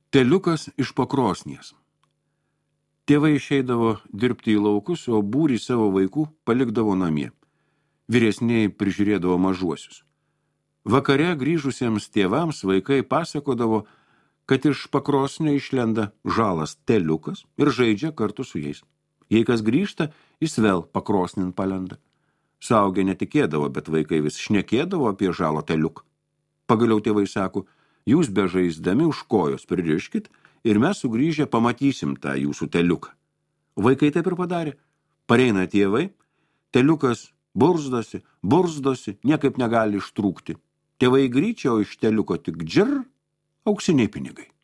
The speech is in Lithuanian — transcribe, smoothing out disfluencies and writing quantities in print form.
Teliukas iš pakrosnies. Tėvai išeidavo dirbti į laukus, o būrį savo vaikų palikdavo namie. Vyresniai prižiūrėdavo mažuosius. Vakare grįžusiems tėvams vaikai pasakodavo, kad iš pakrosnio išlenda žalas teliukas ir žaidžia kartu su jais. Jei kas grįžta, jis vėl pakrosnin palenda. Suaugę netikėdavo, bet vaikai vis šnekėdavo apie žalo teliuką. Pagaliau tėvai sako, jūs bežaisdami už kojos pririškit ir mes sugrįžę pamatysim tą jūsų teliuką. Vaikai taip ir padarė. Pareina tėvai, teliukas burzdosi, niekaip negali ištrūkti. Tėvai gryčia, o iš teliuko tik džir, auksiniai pinigai.